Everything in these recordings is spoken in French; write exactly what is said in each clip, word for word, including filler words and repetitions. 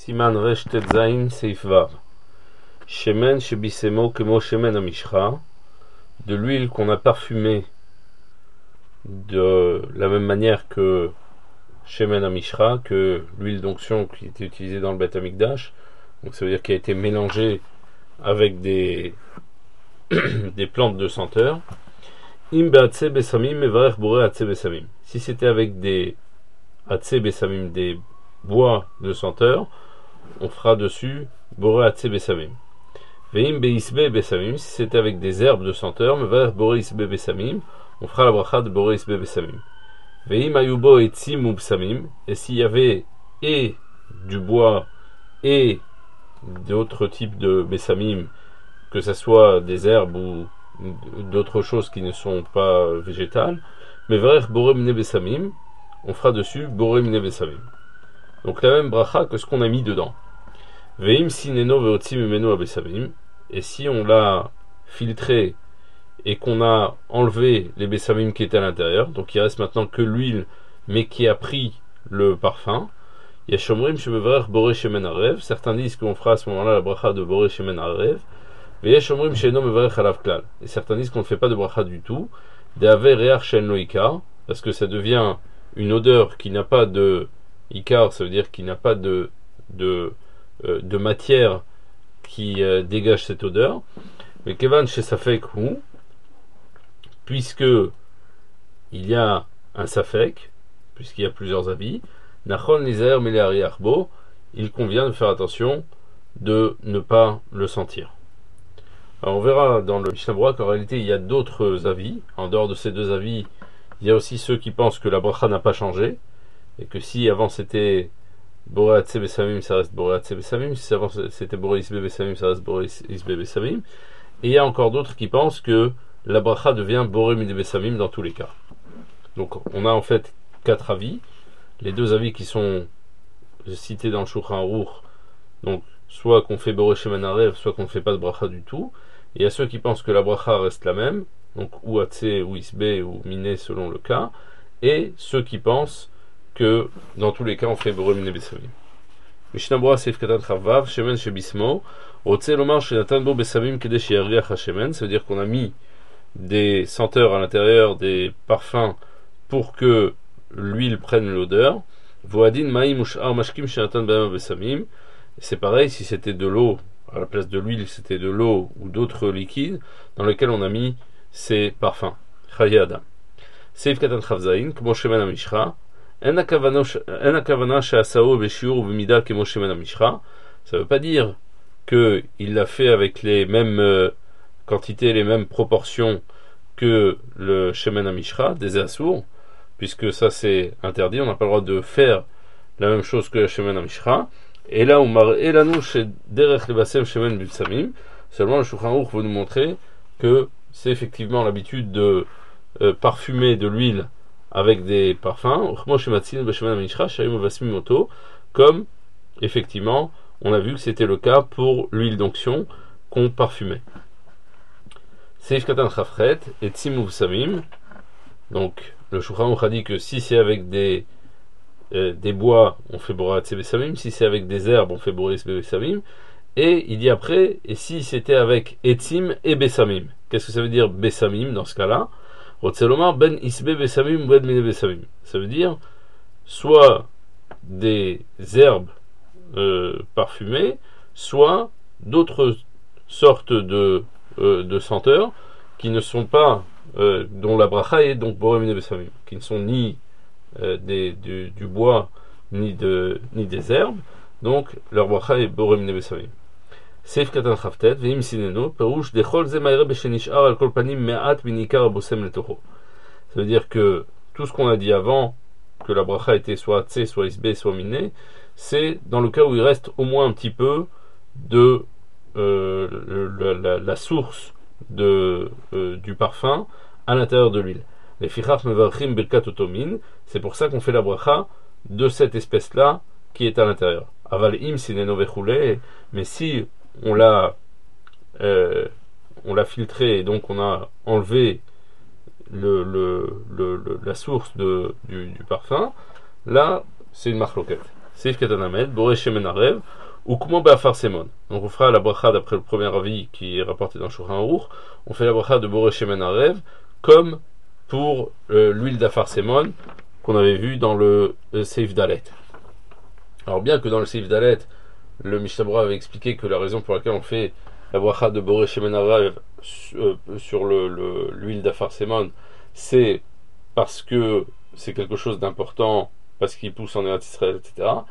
Siman Resh Tetzain Seif Vav. Shemen Shebisemo Kemo Shemen Amishra. De l'huile qu'on a parfumée de la même manière que Shemen Amishra, que l'huile d'onction qui était utilisée dans le Beth Amikdash. Donc ça veut dire qu'elle a été mélangée avec des, des plantes de senteur. Im be'atse besamim mevarech boré atse besamim. Si c'était avec des atse besamim, des bois de senteur, on fera dessus boré atse besamim. Veim beisbe besamim. Si c'était avec des herbes de senteur, mevarech boré isbe besamim, on fera la bracha de boré isbe besamim. Veim ayubo etzim ou besamim. Et s'il y avait et du bois et d'autres types de besamim, que ce soit des herbes ou d'autres choses qui ne sont pas végétales, mais verech boré mine besamim, on fera dessus boré mine besamim. Donc la même bracha que ce qu'on a mis dedans. Veim sineno veotzim emeno abesamim. Et si on l'a filtré et qu'on a enlevé les besamim qui étaient à l'intérieur, donc il reste maintenant que l'huile, mais qui a pris le parfum. Yashomrim shemevarech boré shemen arev. Certains disent qu'on fera à ce moment-là la bracha de boré shemen arev. Et certains disent qu'on ne fait pas de bracha du tout, parce que ça devient une odeur qui n'a pas de ikar, ça veut dire qu'il n'a pas de, de, euh, de matière qui euh, dégage cette odeur. Mais kevan chez safek hu, puisque il y a un safek, puisqu'il y a plusieurs avis, nachon lizer meleari arbo, il convient de faire attention de ne pas le sentir. Alors on verra dans le Mishnah Berurah qu'en réalité il y a d'autres avis. En dehors de ces deux avis, il y a aussi ceux qui pensent que la bracha n'a pas changé et que si avant c'était boré atse besamim, ça reste boré atse besamim. Si avant c'était boré isbe besamim, ça reste boré isbe besamim. Et il y a encore d'autres qui pensent que la bracha devient boré mine besamim dans tous les cas. Donc on a en fait quatre avis. Les deux avis qui sont cités dans le Shulchan Aruch, donc soit qu'on fait boré shemen arev, soit qu'on ne fait pas de bracha du tout. Il y a ceux qui pensent que la bracha reste la même, donc ou atse, ou isbe, ou miné selon le cas, et ceux qui pensent que dans tous les cas on fait boré miné besamim. Mishnah Berurah seif katan chavav, shemen shebismo, otse lomar shenatan bo besamim kede sheyariach hashemen, ça veut dire qu'on a mis des senteurs à l'intérieur, des parfums, pour que l'huile prenne l'odeur. Voadin maim ushar mashkim shenatan b'am besamim. C'est pareil si c'était de l'eau. À la place de l'huile, c'était de l'eau ou d'autres liquides dans lesquels on a mis ces parfums. Chaye Adam. Seif katan chavzain, kmo shemen amishra. En akavana she'asao b'shiur u'b'mida kmo shemen amishra. Ça ne veut pas dire que il l'a fait avec les mêmes euh, quantités, les mêmes proportions que le shemen amishra, des assours, puisque ça c'est interdit. On n'a pas le droit de faire la même chose que le shemen amishra. Et là, seulement le Shulchan Aruch veut nous montrer que c'est effectivement l'habitude de euh, parfumer de l'huile avec des parfums, comme effectivement on a vu que c'était le cas pour l'huile d'onction qu'on parfumait. Seif katan chafret et tzimou samim. Donc le Shulchan Aruch a dit que si c'est avec des des bois, on fait boré atse besamim. Si c'est avec des herbes, on fait boré isbe besamim. Et il dit après, et si c'était avec etzim et besamim, qu'est-ce que ça veut dire besamim dans ce cas-là? Rotzelomar ben isbe besamim ben mine besamim. Ça veut dire soit des herbes euh, parfumées, soit d'autres sortes de, euh, de senteurs qui ne sont pas, euh, dont la bracha est donc boré mine besamim, qui ne sont ni Euh, des, du, du bois ni, de, ni des herbes, donc leur bracha est boré mine besamim. Seif katan chavtet veim sineno perush dechol ze ma'ire beshenishar al kol panim me'at minikar abosem letocho. Ça veut dire que tout ce qu'on a dit avant, que la bracha était soit tse, soit isbe, soit miné, c'est dans le cas où il reste au moins un petit peu de euh, la, la, la source de, euh, du parfum à l'intérieur de l'huile. Les fichach mevarchim birkat otomin, c'est pour ça qu'on fait la bracha de cette espèce-là qui est à l'intérieur. Aval im sineno vechule, mais si on l'a euh, on l'a filtré et donc on a enlevé le, le, le, le, la source de, du, du parfum, là c'est une marloquette. Seif Katanamed, Boré Shemen Arev, ou Kumo Be'afar Semon. Donc on fera la bracha d'après le premier avis qui est rapporté dans Shulchan Aruch, on fait la bracha de Boré Shemen Arev, comme pour euh, l'huile d'Afar Semon, qu'on avait vu dans le, le Seif Dalet. Alors bien que dans le Seif Dalet, le Mishnah Berurah avait expliqué que la raison pour laquelle on fait la bracha de Boré Shemen Arev sur le, le, l'huile d'Afar Semon, c'est parce que c'est quelque chose d'important, parce qu'il pousse en Eretz Israël, et cetera.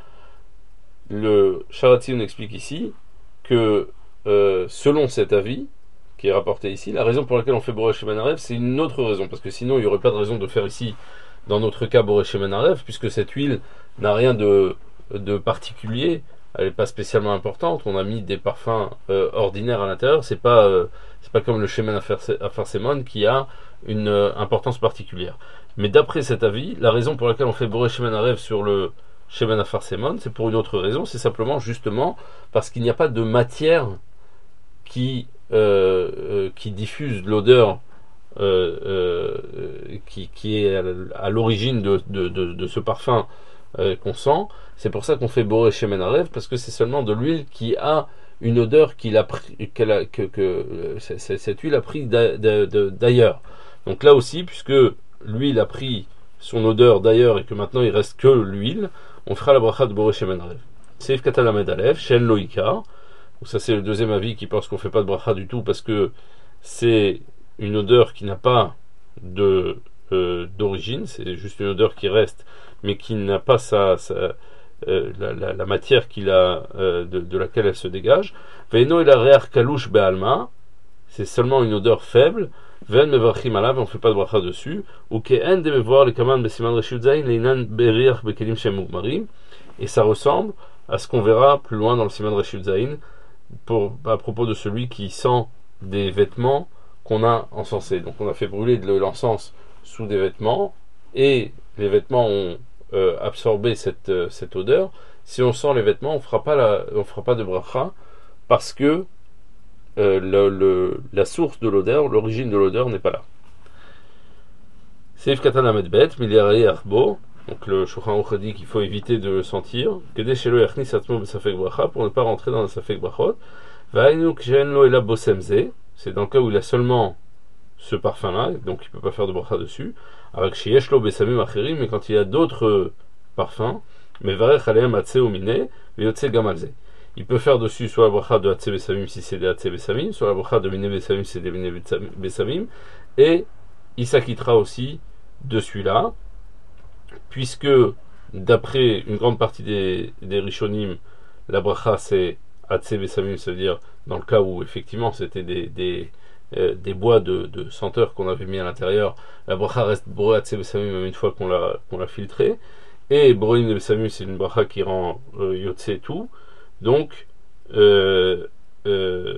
Le Sharatzin explique ici que euh, selon cet avis qui est rapporté ici, la raison pour laquelle on fait Boré Shemen Arev, c'est une autre raison, parce que sinon il n'y aurait pas de raison de faire ici, dans notre cas, Boré Shemen Arev, puisque cette huile n'a rien de, de particulier, elle n'est pas spécialement importante, on a mis des parfums euh, ordinaires à l'intérieur, c'est pas, euh, c'est pas comme le Shemen Afar Semon qui a une euh, importance particulière. Mais d'après cet avis, la raison pour laquelle on fait Boré Shemen Arev sur le Shemen Afar Semon, c'est pour une autre raison, c'est simplement justement parce qu'il n'y a pas de matière qui, euh, euh, qui diffuse l'odeur euh, euh, qui, qui est à, à l'origine de, de, de, de ce parfum euh, qu'on sent. C'est pour ça qu'on fait Boré Shemen Arev, parce que c'est seulement de l'huile qui a une odeur qu'il a pris, qu'elle a, que, que euh, cette huile a pris d'a, d'a, d'ailleurs. Donc là aussi, puisque l'huile a pris son odeur d'ailleurs et que maintenant il reste que l'huile, on fera la bracha de Boré Shemen Arev. Seif Katalamed Alev, Shen Loïka. Ça c'est le deuxième avis qui pense qu'on ne fait pas de bracha du tout parce que c'est une odeur qui n'a pas de, euh, d'origine, c'est juste une odeur qui reste, mais qui n'a pas sa, sa euh, la, la, la matière qu'il a, euh, de, de laquelle elle se dégage. Veino et la re'ar kalouch be'alma, c'est seulement une odeur faible. Ven mevarchim alav, on ne fait pas de bracha dessus. Ou ke'en de mevoir les kaman besiman reshut zayin leinan beriach bekelim shem mugmarim, et ça ressemble à ce qu'on verra plus loin dans le siman reshut zayin pour à propos de celui qui sent des vêtements qu'on a encensés. Donc on a fait brûler de l'encens sous des vêtements et les vêtements ont euh, absorbé cette, euh, cette odeur. Si on sent les vêtements, on fera pas la, on fera pas de bracha parce que euh, le, le, la source de l'odeur, l'origine de l'odeur n'est pas là. Seif Katan Amedbet, Miliari Arbo. Donc le Shulchan Aruch dit qu'il faut éviter de le sentir. Kedei shelo yachnis atzmo b'safek bracha, pour ne pas rentrer dans le safek brachot. Va'aynu kshen lo ela bosemze, c'est dans le cas où il a seulement ce parfum-là, donc il ne peut pas faire de bracha dessus. Avec sheyesh lo besamim acherim, mais quand il y a d'autres parfums, mais varech aleim atse omine, veyotse gamalze. Il peut faire dessus soit la bracha de atse besamim si c'est des atse besamim, soit la bracha de mine besamim si c'est des mine besamim, et il s'acquittera aussi de celui-là, puisque d'après une grande partie des, des Rishonim, la bracha c'est Atse Besamim, c'est-à-dire dans le cas où effectivement c'était des, des, euh, des bois de, de senteurs qu'on avait mis à l'intérieur, la bracha reste Boré Atse Besamim même une fois qu'on l'a, qu'on l'a filtré, et Boré Besamim c'est une bracha qui rend euh, Yotse tout, donc euh, euh,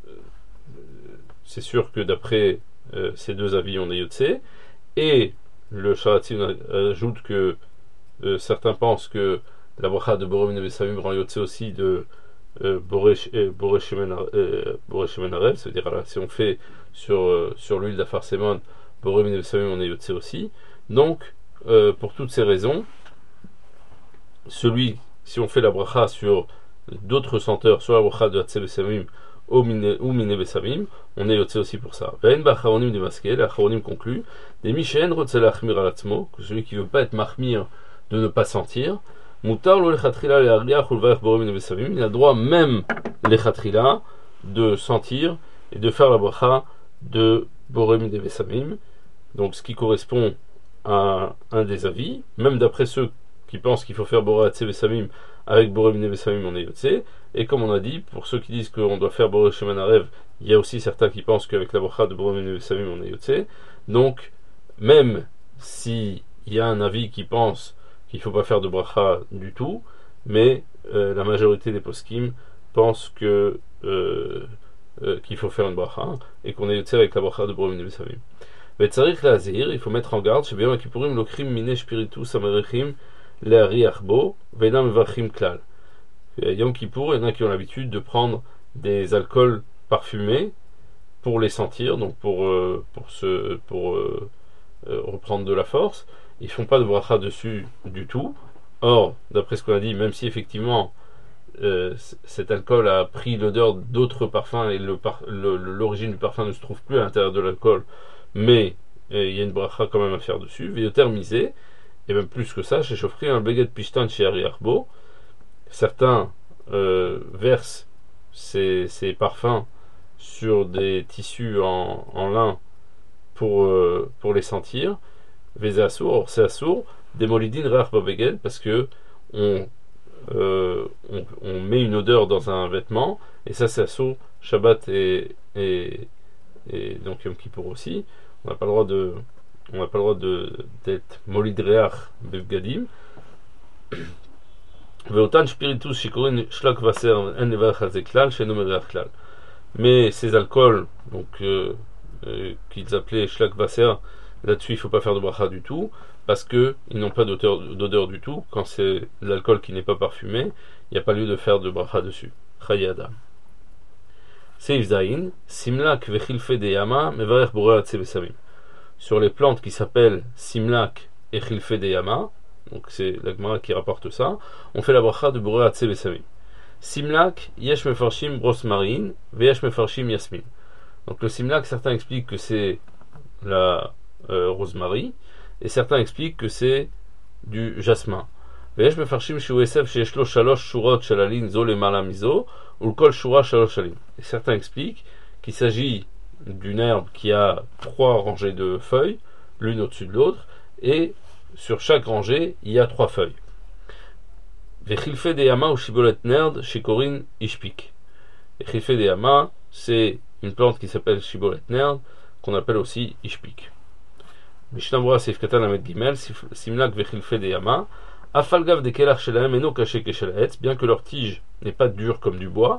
c'est sûr que d'après euh, ces deux avis on est Yotse, et le Sharatzin ajoute que euh, certains pensent que la bracha de Boré Besamim rend Yotse aussi de euh, Boré Shemen Arev, c'est-à-dire là, si on fait sur, euh, sur l'huile d'Afar Semon, Boré Besamim on est Yotse aussi. Donc, euh, pour toutes ces raisons, celui, si on fait la bracha sur d'autres senteurs, soit la bracha de Atse Besamim ou Mine Besamim, on est Yotse aussi pour ça. Ve'en ba'acharonim de masquer, l'acharonim conclut, des Mishen rotzela achmir alatzmo, que celui qui veut pas être mahmir de ne pas sentir, mutar lo lechatrila le'arliach ou levarech boré mine besamim, il a droit même lechatrila de sentir et de faire la bracha de boré mine besamim, donc ce qui correspond à un des avis, même d'après ceux qui pensent qu'il faut faire boré atse besamim avec boré mine besamim on est yotse, et comme on a dit, pour ceux qui disent qu'on doit faire boré shemen arev, il y a aussi certains qui pensent qu'avec la bracha de boré mine besamim on est yotse. Donc même s'il y a un avis qui pense qu'il ne faut pas faire de bracha du tout, mais euh, la majorité des poskim pensent que euh, euh, qu'il faut faire une bracha et qu'on est yotse avec la bracha de boré mine besamim. Vetzarich lazir, il faut mettre en garde chez Beyom Kippourim lokrim mine spiritus amerechim le'ariachbo ve'enam mevachim klal. Yom Kippour, il y en a qui ont l'habitude de prendre des alcools parfumés pour les sentir, donc pour euh, pour se pour euh, euh, reprendre de la force. Ils font pas de bracha dessus du tout, Or, d'après ce qu'on a dit, même si effectivement euh, cet alcool a pris l'odeur d'autres parfums et le par, le, l'origine du parfum ne se trouve plus à l'intérieur de l'alcool, mais euh, il y a une bracha quand même à faire dessus, Véothermisé, et même plus que ça, chez Chofri, un beget pishtan chez Ariarbo, certains euh, versent ces, ces parfums sur des tissus en, en lin pour, euh, pour les sentir, Vézé Assour, c'est Assour, des molidines rare babeged, parce que on, euh, on, on met une odeur dans un vêtement, et ça c'est Assour, Shabbat et, et, et donc Yom Kippour aussi. On n'a pas le droit de on n'a pas le droit de d'être molidreach bebgadim. Veotan spiritus shikorin shlak vaser en nevarach al zeklal sheno mereach klal. Mais ces alcools, donc euh, euh, qu'ils appelaient shlak vaser, là-dessus il ne faut pas faire de bracha du tout, parce qu'ils n'ont pas d'odeur, d'odeur du tout. Quand c'est de l'alcool qui n'est pas parfumé, il n'y a pas lieu de faire de bracha dessus. Chaye Adam. Seif Zayin, Simlak vechilfe de Yama, mevarech boré atsebesamim. Sur les plantes qui s'appellent Simlak et Chilfe de Yama, donc c'est la Gemara qui rapporte ça, on fait la bracha de boré atsebesamim. Simlak, yesh mefarshim rosmarine, veyesh mefarshim yasmin. Donc le Simlak, certains expliquent que c'est la euh, rosemary, et certains expliquent que c'est du jasmin. Veyesh mefarshim shu esef sheyeshlo shalosh shurot shalalin zo lemala mizo, ou le kol shura shalosh shalim. Et certains expliquent qu'il s'agit d'une herbe qui a trois rangées de feuilles, l'une au-dessus de l'autre, et sur chaque rangée, il y a trois feuilles. Vechilfe de Yama ou Shibolet Nerd chez Corinne Ishpik. Vechilfe de Yama, c'est une plante qui s'appelle Shibolet Nerd, qu'on appelle aussi Ishpik. Mishnah Seif Katan Lamed Gimel, Simlak Vechilfe de Yama, Afalgav de Kelach Shelaem Eno Kaché Keshelaetz, bien que leur tige n'est pas dure comme du bois.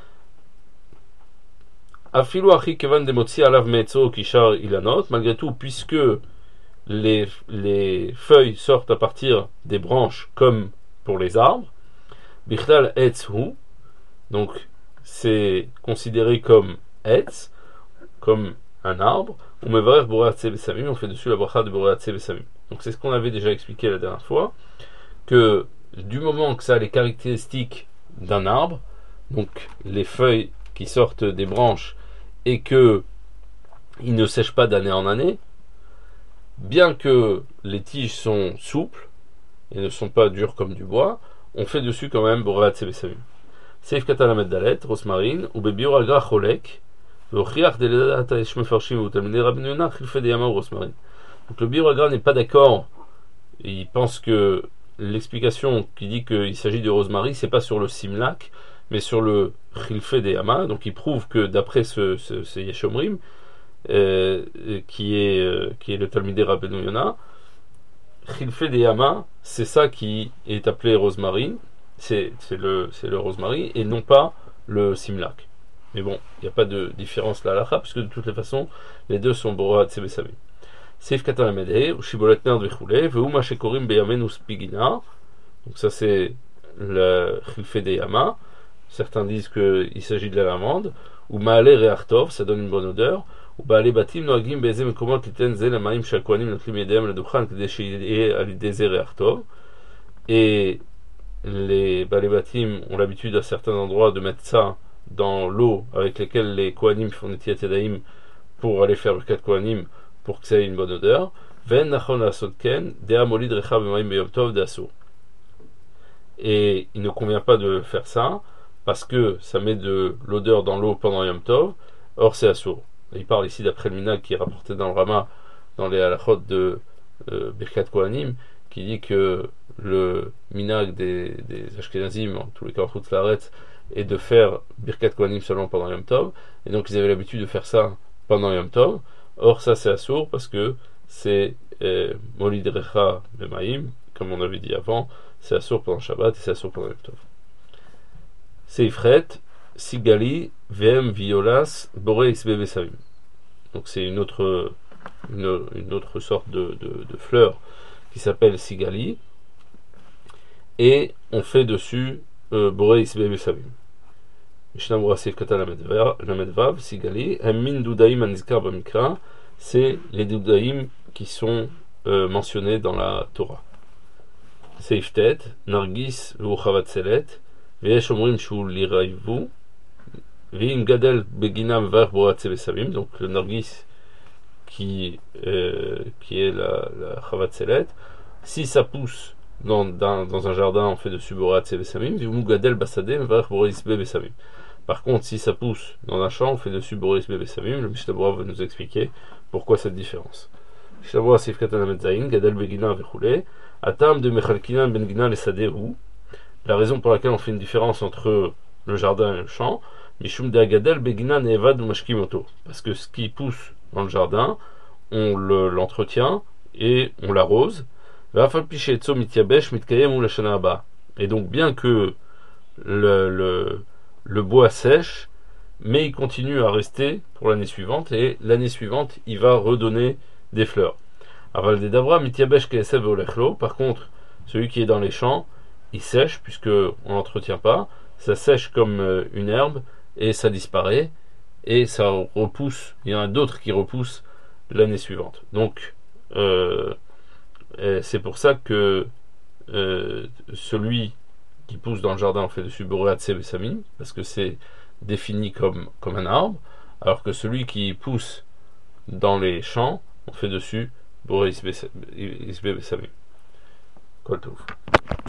Afilu Achi Kevan Demotsi Alav Meetzo Kishar Ilanot, malgré tout, puisque les, les feuilles sortent à partir des branches comme pour les arbres, Bichlal Etz Hu, donc c'est considéré comme Etz, comme un arbre, ou Mevarer Borat Sebesamim, on fait dessus la bracha de Borat Sebesamim. Donc c'est ce qu'on avait déjà expliqué la dernière fois, que du moment que ça a les caractéristiques d'un arbre, donc les feuilles qui sortent des branches et que ils ne sèchent pas d'année en année, bien que les tiges sont souples et ne sont pas dures comme du bois, on fait dessus quand même Borat Sebesamim. Seif Katalamet Dalet, Rosmarine, ou Bebior Agra Cholek, V'ochiach Deledat Esh Mefarshim ou Talmidei Rabbeinu Yonah, Chilfe de Yama ou Rosmarine. Donc le Biur Agra n'est pas d'accord, il pense que l'explication qui dit qu'il s'agit de rosemary, c'est pas sur le Simlak, mais sur le Chilfe de Yama, donc il prouve que d'après ce, ce, ce Yeshomrim, euh, qui, est, euh, qui est le Talmidei Rabbeinu Yonah, Chilfe de Yama, c'est ça qui est appelé rosemary, c'est, c'est, le, c'est le rosemary, et non pas le Simlak. Mais bon, il n'y a pas de différence là à la parce que de toutes les façons, les deux sont Borat Sebesamim. Seif Katan Amedei, ou Shibolet Nerd Vechule, Veuma Shekorim Beyamen Uspigina. Donc ça c'est le Chilfe de Yama. Certains disent qu'il s'agit de la lavande. Ou Maale Reachtov, ça donne une bonne odeur. Ou Baale Batim Noagim Beze Mekomot Liten Ze Lamaim Shalkoanim Notlim Yedem Ledukhan Kdeshie Alideze Reachtov. Et les Baale Batim ont l'habitude à certains endroits de mettre ça dans l'eau avec laquelle les Kohanim font des Netiat Yadayim pour aller faire le Birkat Kohanim pour que ça ait une bonne odeur. Ven nachon asotken dea molid recha b'mayim b'yom tov d'asso. Et il ne convient pas de faire ça parce que ça met de l'odeur dans l'eau pendant Yom Tov. Or c'est assour. Il parle ici d'après le minag qui est rapporté dans le Rama dans les halachot de euh, Birkat Kohanim, qui dit que le minag des, des Ashkenazim, en tous les cas en Chutz Laaretz, est de faire Birkat Kohanim seulement pendant Yom Tov, et donc ils avaient l'habitude de faire ça pendant Yom Tov. Or ça c'est assour parce que c'est euh, Molid Recha Bemaim, comme on avait dit avant, c'est assour pendant Shabbat et c'est assour pendant Yom Tov. C'est Ifret, Sigali, Vem Violas, Boré Isbebe Savim. Donc c'est une autre, une, une autre sorte de, de, de fleur qui s'appelle Sigali, et on fait dessus euh, Boré Isbebe Savim. Mishnah Seif Katan Lamed Vav, Sigali, Min Dudaim Anizkar Bamikra, c'est les Dudaim qui sont euh, mentionnés dans la Torah. Seiftet, Nargis, Vuchavatselet, Veyesh Omrim Shul Liraivu, Vim Gadel Beginam Var Boatse Besavim, donc le Nargis qui, euh, qui est la, la Chavatselet, si ça pousse dans, dans, dans un jardin, on fait dessus Boatse Besamim, Vim Gadel Basadem Var Boris Besamim. Par contre, si ça pousse dans un champ, on fait dessus Boris Besamim, le Mishnah Berurah va nous expliquer pourquoi cette différence. Mishnah Berurah Sifkat Anametzaïn, Gadel Begina Vechoulé, Atam de Mechalkinan Ben Gina les Sadehu. La raison pour laquelle on fait une différence entre le jardin et le champ, Mishum de Gadel Begina Nevad ou Mashkimoto. Parce que ce qui pousse dans le jardin, on le, l'entretient et on l'arrose. Et donc, bien que le, le, le bois sèche, mais il continue à rester pour l'année suivante, et l'année suivante, il va redonner des fleurs. Aval de Dabra, Mityabesh Kesev Olechlo, par contre, celui qui est dans les champs, il sèche, puisque on l'entretient pas, ça sèche comme une herbe, et ça disparaît, et ça repousse, il y en a d'autres qui repoussent l'année suivante. Donc, euh, c'est pour ça que euh, celui qui pousse dans le jardin, on fait dessus Boreatse Besamim, parce que c'est défini comme, comme un arbre, alors que celui qui pousse dans les champs, on fait dessus Boreis Besamim. Kol Tov.